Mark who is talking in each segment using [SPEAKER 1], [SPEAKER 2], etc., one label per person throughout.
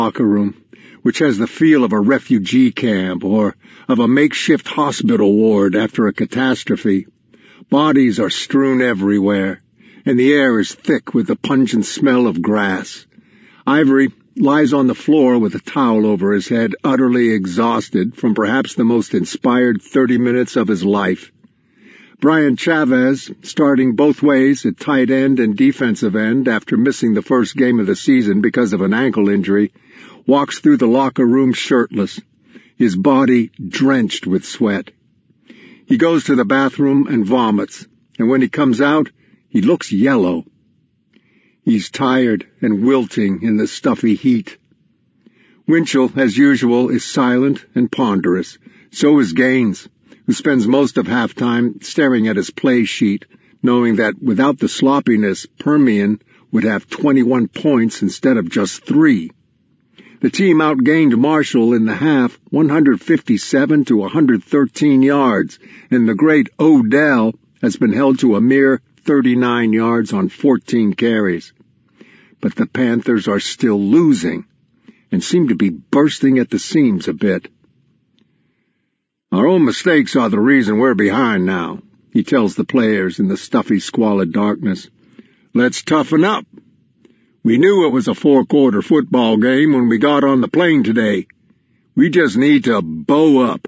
[SPEAKER 1] locker room, which has the feel of a refugee camp or of a makeshift hospital ward after a catastrophe. Bodies are strewn everywhere, and the air is thick with the pungent smell of grass. Ivory lies on the floor with a towel over his head, utterly exhausted from perhaps the most inspired 30 minutes of his life. Brian Chavez, starting both ways at tight end and defensive end after missing the first game of the season because of an ankle injury, walks through the locker room shirtless, his body drenched with sweat. He goes to the bathroom and vomits, and when he comes out, he looks yellow. He's tired and wilting in the stuffy heat. Winchell, as usual, is silent and ponderous. So is Gaines, who spends most of halftime staring at his play sheet, knowing that without the sloppiness, Permian would have 21 points instead of just 3. The team outgained Marshall in the half 157 to 113 yards, and the great Odell has been held to a mere 39 yards on 14 carries. But the Panthers are still losing and seem to be bursting at the seams a bit. "Our own mistakes are the reason we're behind now," he tells the players in the stuffy, squalid darkness. "Let's toughen up. We knew it was a 4-quarter football game when we got on the plane today. We just need to bow up."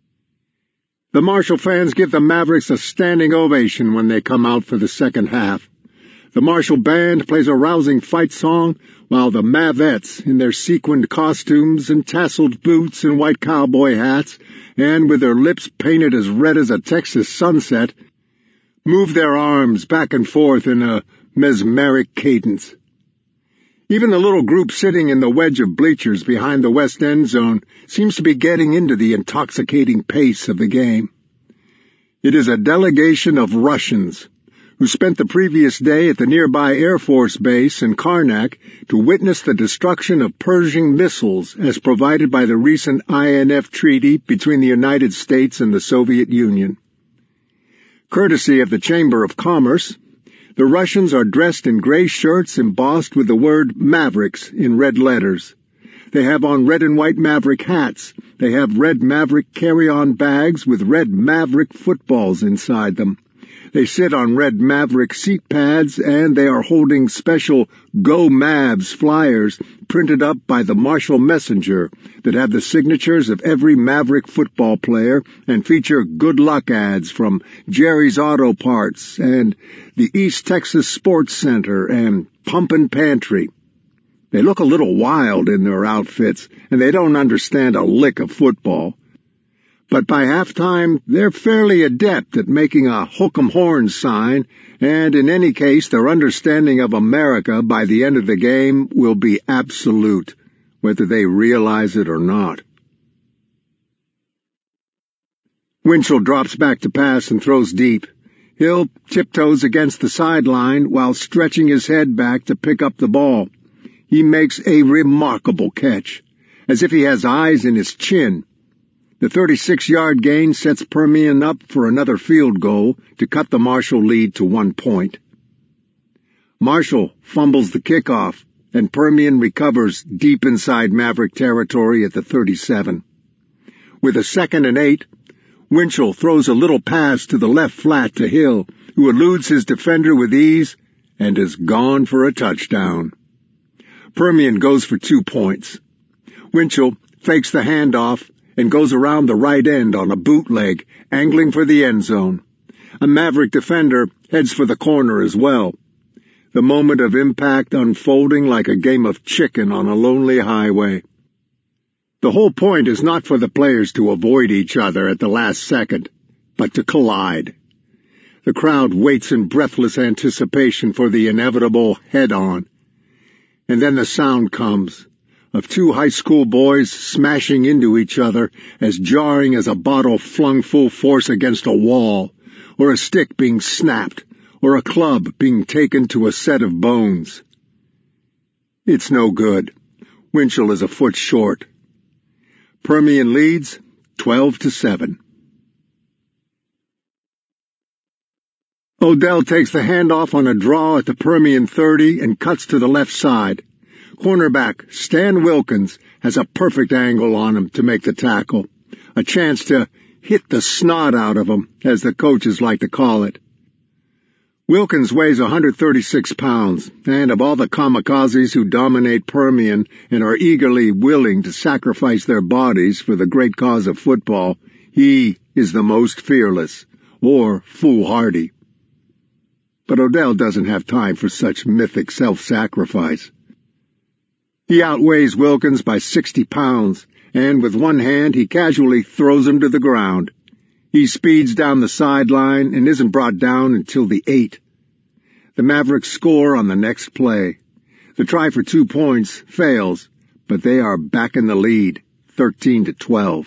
[SPEAKER 1] The Marshall fans give the Mavericks a standing ovation when they come out for the second half. The Marshall band plays a rousing fight song, while the Mavettes, in their sequined costumes and tasseled boots and white cowboy hats, and with their lips painted as red as a Texas sunset, move their arms back and forth in a mesmeric cadence. Even the little group sitting in the wedge of bleachers behind the west end zone seems to be getting into the intoxicating pace of the game. It is a delegation of Russians who spent the previous day at the nearby Air Force Base in Karnak to witness the destruction of Pershing missiles as provided by the recent INF treaty between the United States and the Soviet Union. Courtesy of the Chamber of Commerce, the Russians are dressed in gray shirts embossed with the word Mavericks in red letters. They have on red and white Maverick hats. They have red Maverick carry-on bags with red Maverick footballs inside them. They sit on red Maverick seat pads, and they are holding special Go Mavs flyers printed up by the Marshall Messenger that have the signatures of every Maverick football player and feature good luck ads from Jerry's Auto Parts and the East Texas Sports Center and Pumpin' Pantry. They look a little wild in their outfits, and they don't understand a lick of football. But by halftime, they're fairly adept at making a hook 'em horns sign, and in any case, their understanding of America by the end of the game will be absolute, whether they realize it or not. Winchell drops back to pass and throws deep. Hill tiptoes against the sideline while stretching his head back to pick up the ball. He makes a remarkable catch, as if he has eyes in his chin. The 36-yard gain sets Permian up for another field goal to cut the Marshall lead to 1 point. Marshall fumbles the kickoff, and Permian recovers deep inside Maverick territory at the 37. With a 2nd and 8, Winchell throws a little pass to the left flat to Hill, who eludes his defender with ease and is gone for a touchdown. Permian goes for 2 points. Winchell fakes the handoff and goes around the right end on a bootleg, angling for the end zone. A Maverick defender heads for the corner as well. The moment of impact unfolding like a game of chicken on a lonely highway. The whole point is not for the players to avoid each other at the last second, but to collide. The crowd waits in breathless anticipation for the inevitable head-on. And then the sound comes of 2 high school boys smashing into each other as jarring as a bottle flung full force against a wall, or a stick being snapped, or a club being taken to a set of bones. It's no good. Winchell is a foot short. Permian leads 12-7. Odell takes the handoff on a draw at the Permian 30 and cuts to the left side. Cornerback Stan Wilkins has a perfect angle on him to make the tackle, a chance to hit the snot out of him, as the coaches like to call it. Wilkins weighs 136 pounds, and of all the kamikazes who dominate Permian and are eagerly willing to sacrifice their bodies for the great cause of football, he is the most fearless, or foolhardy. But Odell doesn't have time for such mythic self-sacrifice. He outweighs Wilkins by 60 pounds, and with one hand he casually throws him to the ground. He speeds down the sideline and isn't brought down until the 8. The Mavericks score on the next play. The try for 2 points fails, but they are back in the lead, 13-12.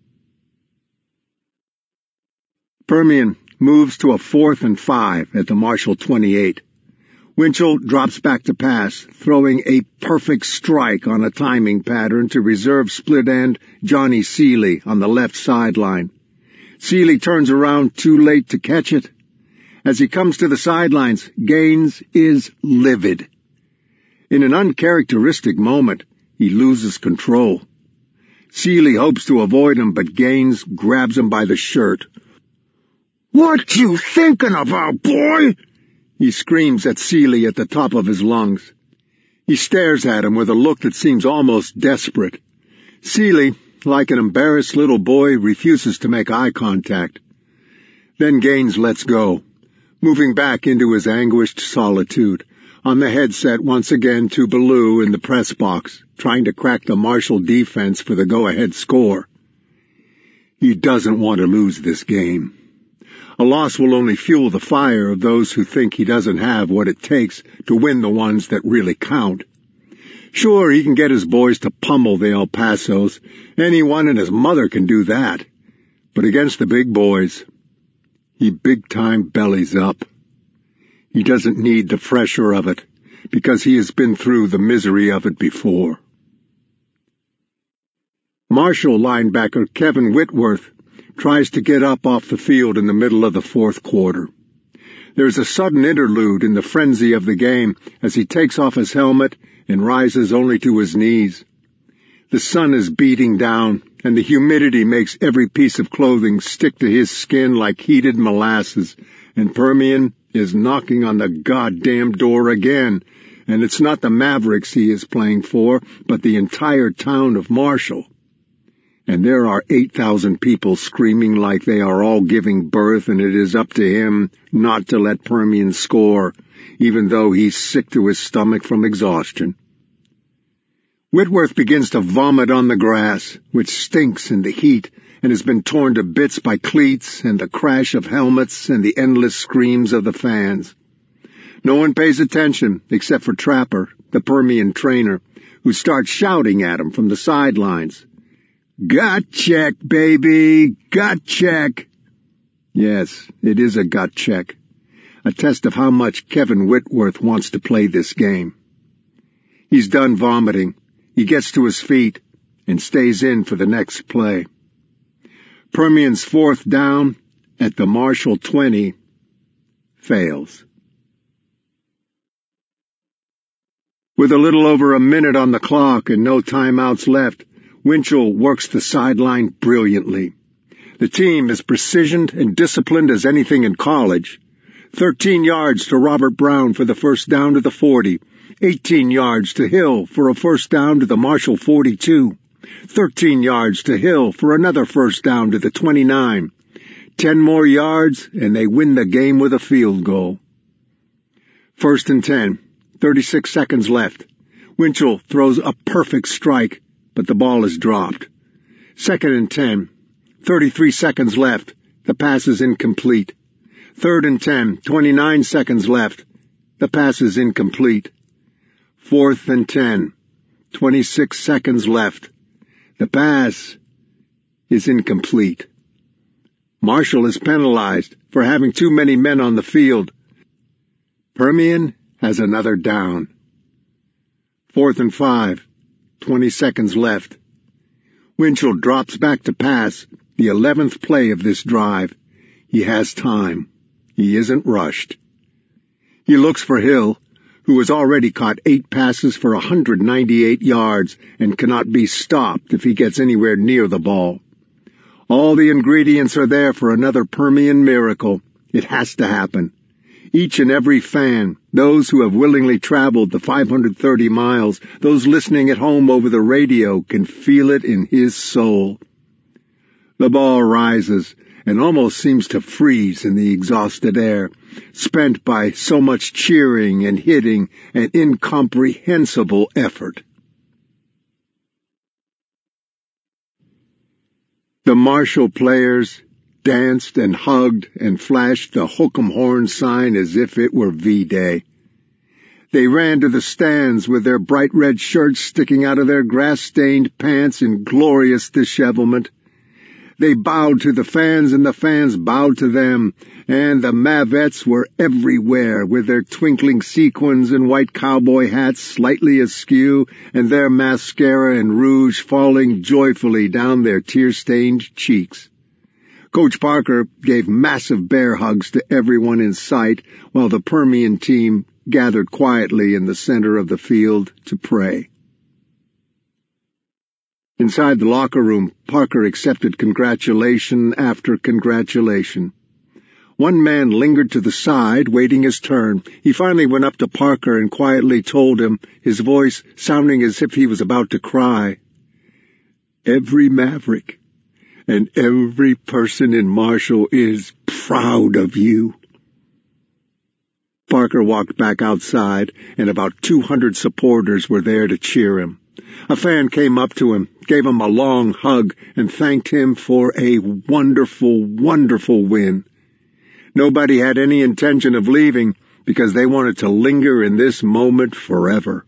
[SPEAKER 1] Permian moves to a 4th and 5 at the Marshall 28. Winchell drops back to pass, throwing a perfect strike on a timing pattern to reserve split end Johnny Seeley on the left sideline. Seeley turns around too late to catch it. As he comes to the sidelines, Gaines is livid. In an uncharacteristic moment, he loses control. Seeley hopes to avoid him, but Gaines grabs him by the shirt. "What you thinking about, boy?" he screams at Seeley at the top of his lungs. He stares at him with a look that seems almost desperate. Seeley, like an embarrassed little boy, refuses to make eye contact. Then Gaines lets go, moving back into his anguished solitude, on the headset once again to Ballou in the press box, trying to crack the Marshall defense for the go-ahead score. He doesn't want to lose this game. A loss will only fuel the fire of those who think he doesn't have what it takes to win the ones that really count. Sure, he can get his boys to pummel the El Pasos. Anyone and his mother can do that. But against the big boys, he big-time bellies up. He doesn't need the pressure of it, because he has been through the misery of it before. Marshall linebacker Kevin Whitworth tries to get up off the field in the middle of the 4th quarter. There's a sudden interlude in the frenzy of the game as he takes off his helmet and rises only to his knees. The sun is beating down, and the humidity makes every piece of clothing stick to his skin like heated molasses, and Permian is knocking on the goddamn door again, and it's not the Mavericks he is playing for, but the entire town of Marshall. And there are 8,000 people screaming like they are all giving birth, and it is up to him not to let Permian score, even though he's sick to his stomach from exhaustion. Whitworth begins to vomit on the grass, which stinks in the heat and has been torn to bits by cleats and the crash of helmets and the endless screams of the fans. No one pays attention except for Trapper, the Permian trainer, who starts shouting at him from the sidelines. "Gut check, baby! Gut check!" Yes, it is a gut check. A test of how much Kevin Whitworth wants to play this game. He's done vomiting. He gets to his feet and stays in for the next play. Permian's 4th down at the Marshall 20 fails. With a little over a minute on the clock and no timeouts left, Winchell works the sideline brilliantly. The team is precisioned and disciplined as anything in college. 13 yards to Robert Brown for the first down to the 40. 18 yards to Hill for a first down to the Marshall 42. 13 yards to Hill for another first down to the 29. 10 more yards, and they win the game with a field goal. 1st and 10. 36 seconds left. Winchell throws a perfect strike, but the ball is dropped. 2nd and 10. 33 seconds left. The pass is incomplete. 3rd and 10. 29 seconds left. The pass is incomplete. 4th and 10. 26 seconds left. The pass is incomplete. Marshall is penalized for having too many men on the field. Permian has another down. 4th and 5. 20 seconds left. Winchell drops back to pass, the 11th play of this drive. He has time. He isn't rushed. He looks for Hill, who has already caught 8 passes for 198 yards and cannot be stopped if he gets anywhere near the ball. All the ingredients are there for another Permian miracle. It has to happen. Each and every fan, those who have willingly traveled the 530 miles, those listening at home over the radio, can feel it in his soul. The ball rises and almost seems to freeze in the exhausted air, spent by so much cheering and hitting and incomprehensible effort. The Marshall players danced and hugged and flashed the hook'em horn sign as if it were V-Day. They ran to the stands with their bright red shirts sticking out of their grass-stained pants in glorious dishevelment. They bowed to the fans, and the fans bowed to them, and the Mavettes were everywhere with their twinkling sequins and white cowboy hats slightly askew, and their mascara and rouge falling joyfully down their tear-stained cheeks. Coach Parker gave massive bear hugs to everyone in sight, while the Permian team gathered quietly in the center of the field to pray. Inside the locker room, Parker accepted congratulation after congratulation. One man lingered to the side, waiting his turn. He finally went up to Parker and quietly told him, his voice sounding as if he was about to cry, "Every Maverick and every person in Marshall is proud of you." Parker walked back outside, and about 200 supporters were there to cheer him. A fan came up to him, gave him a long hug, and thanked him for a wonderful, wonderful win. Nobody had any intention of leaving because they wanted to linger in this moment forever.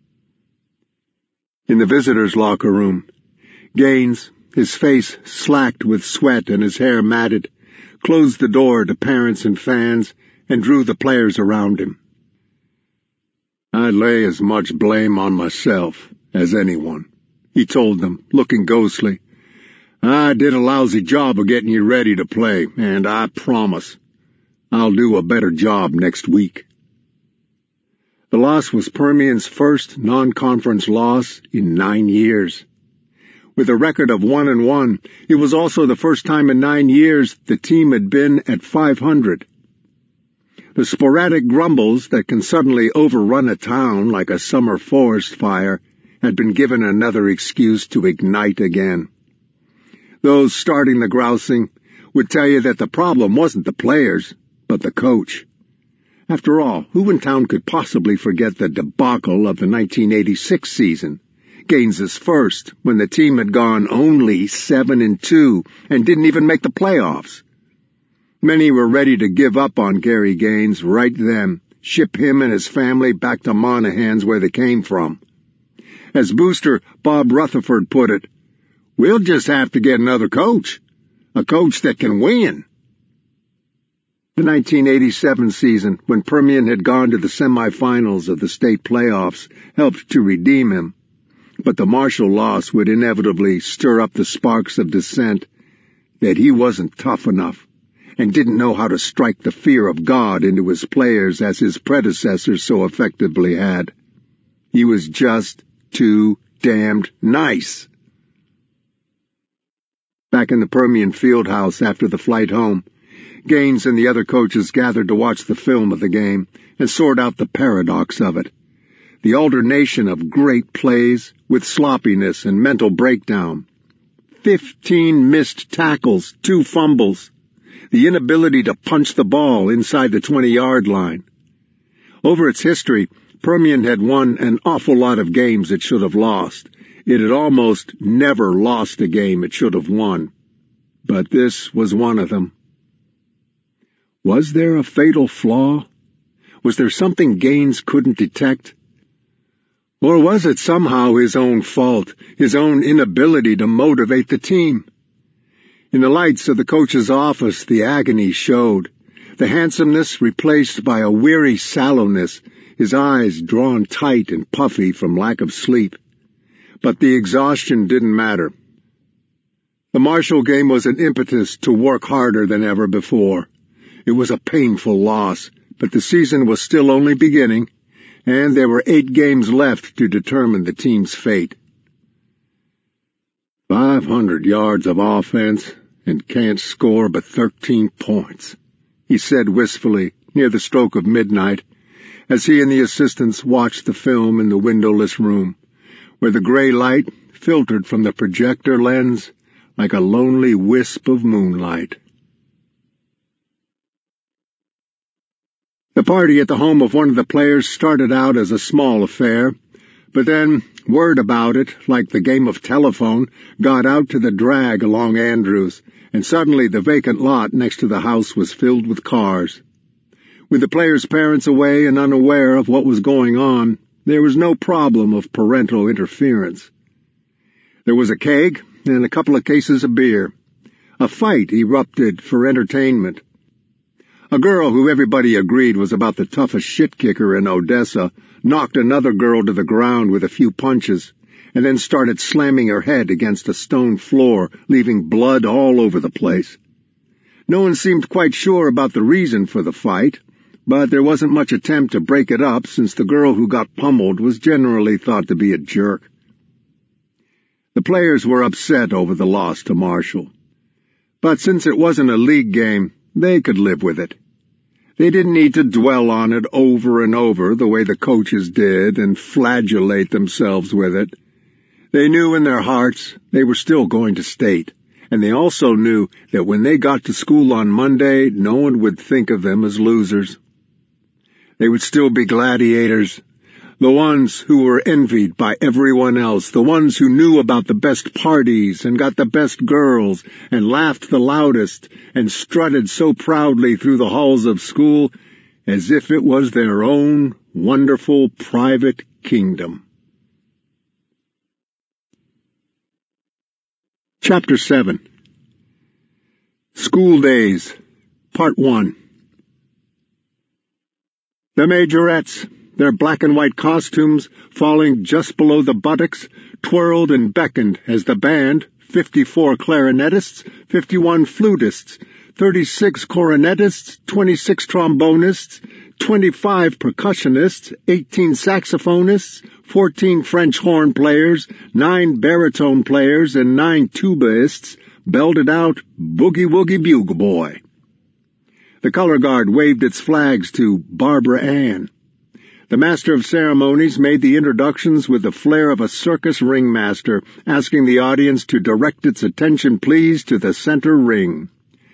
[SPEAKER 1] In the visitors' locker room, Gaines, his face slacked with sweat and his hair matted, closed the door to parents and fans and drew the players around him. "I lay as much blame on myself as anyone," he told them, looking ghostly. "I did a lousy job of getting you ready to play, and I promise I'll do a better job next week." The loss was Permian's first non-conference loss in 9 years. With a record of 1-1, it was also the first time in 9 years the team had been at 500. The sporadic grumbles that can suddenly overrun a town like a summer forest fire had been given another excuse to ignite again. Those starting the grousing would tell you that the problem wasn't the players, but the coach. After all, who in town could possibly forget the debacle of the 1986 season? Gaines's first, when the team had gone only 7-2 and didn't even make the playoffs. Many were ready to give up on Gary Gaines right then, ship him and his family back to Monaghan's where they came from. As booster Bob Rutherford put it, "We'll just have to get another coach, a coach that can win." The 1987 season, when Permian had gone to the semifinals of the state playoffs, helped to redeem him. But the Marshall loss would inevitably stir up the sparks of dissent that he wasn't tough enough and didn't know how to strike the fear of God into his players as his predecessors so effectively had. He was just too damned nice. Back in the Permian Fieldhouse after the flight home, Gaines and the other coaches gathered to watch the film of the game and sort out the paradox of it. The alternation of great plays with sloppiness and mental breakdown. 15 missed tackles, 2 fumbles. The inability to punch the ball inside the 20-yard line. Over its history, Permian had won an awful lot of games it should have lost. It had almost never lost a game it should have won. But this was one of them. Was there a fatal flaw? Was there something Gaines couldn't detect? Or was it somehow his own fault, his own inability to motivate the team? In the lights of the coach's office, the agony showed, the handsomeness replaced by a weary sallowness, his eyes drawn tight and puffy from lack of sleep. But the exhaustion didn't matter. The Marshall game was an impetus to work harder than ever before. It was a painful loss, but the season was still only beginning, and there were 8 games left to determine the team's fate. 500 yards of offense and can't score but 13 points, he said wistfully near the stroke of midnight as he and the assistants watched the film in the windowless room, where the gray light filtered from the projector lens like a lonely wisp of moonlight. The party at the home of one of the players started out as a small affair, but then word about it, like the game of telephone, got out to the drag along Andrews, and suddenly the vacant lot next to the house was filled with cars. With the players' parents away and unaware of what was going on, there was no problem of parental interference. There was a keg and a couple of cases of beer. A fight erupted for entertainment. A girl who everybody agreed was about the toughest shit-kicker in Odessa knocked another girl to the ground with a few punches, and then started slamming her head against a stone floor, leaving blood all over the place. No one seemed quite sure about the reason for the fight, but there wasn't much attempt to break it up since the girl who got pummeled was generally thought to be a jerk. The players were upset over the loss to Marshall. But since it wasn't a league game, they could live with it. They didn't need to dwell on it over and over the way the coaches did and flagellate themselves with it. They knew in their hearts they were still going to state, and they also knew that when they got to school on Monday, no one would think of them as losers. They would still be gladiators, the ones who were envied by everyone else, the ones who knew about the best parties and got the best girls and laughed the loudest and strutted so proudly through the halls of school as if it was their own wonderful private kingdom. Chapter 7. School Days, Part 1. The majorettes, their black and white costumes falling just below the buttocks, twirled and beckoned as the band, 54 clarinetists, 51 flutists, 36 cornetists, 26 trombonists, 25 percussionists, 18 saxophonists, 14 French horn players, 9 baritone players, and 9 tubaists belted out Boogie Woogie Bugle Boy. The color guard waved its flags to Barbara Ann. The master of ceremonies made the introductions with the flair of a circus ringmaster, asking the audience to direct its attention, please, to the center ring.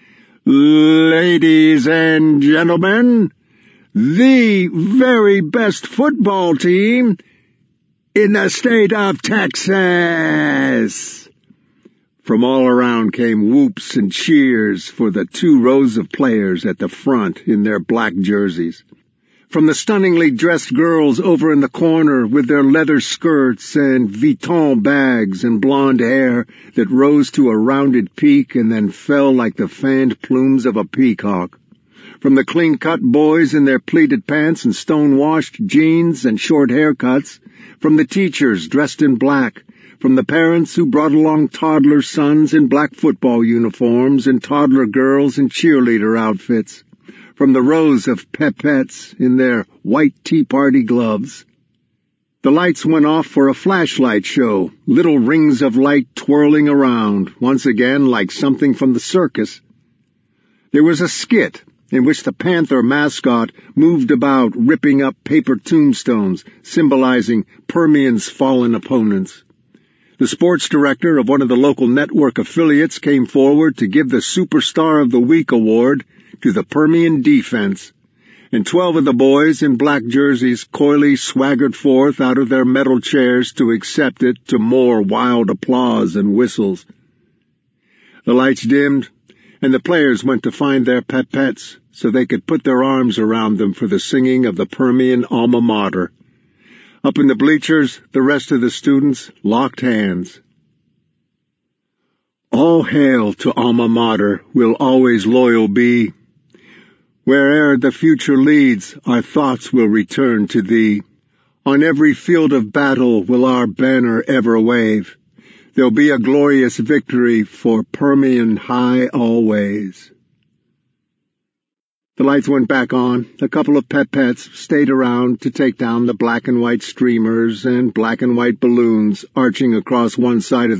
[SPEAKER 1] Ladies and gentlemen, the very best football team in the state of Texas. From all around came whoops and cheers for the 2 rows of players at the front in their black jerseys. From the stunningly dressed girls over in the corner with their leather skirts and Vuitton bags and blonde hair that rose to a rounded peak and then fell like the fanned plumes of a peacock. From the clean-cut boys in their pleated pants and stone-washed jeans and short haircuts. From the teachers dressed in black. From the parents who brought along toddler sons in black football uniforms and toddler girls in cheerleader outfits. From the rows of pipettes in their white tea party gloves. The lights went off for a flashlight show, little rings of light twirling around, once again like something from the circus. There was a skit in which the panther mascot moved about ripping up paper tombstones, symbolizing Permian's fallen opponents. The sports director of one of the local network affiliates came forward to give the Superstar of the Week award to the Permian defense, and 12 of the boys in black jerseys coyly swaggered forth out of their metal chairs to accept it to more wild applause and whistles. The lights dimmed, and the players went to find their pipettes so they could put their arms around them for the singing of the Permian alma mater. Up in the bleachers, the rest of the students locked hands. All hail to alma mater, we'll always loyal be. Where'er the future leads, our thoughts will return to thee. On every field of battle will our banner ever wave. There'll be a glorious victory for Permian High always. The lights went back on. A couple of pets stayed around to take down the black and white streamers and black and white balloons arching across one side of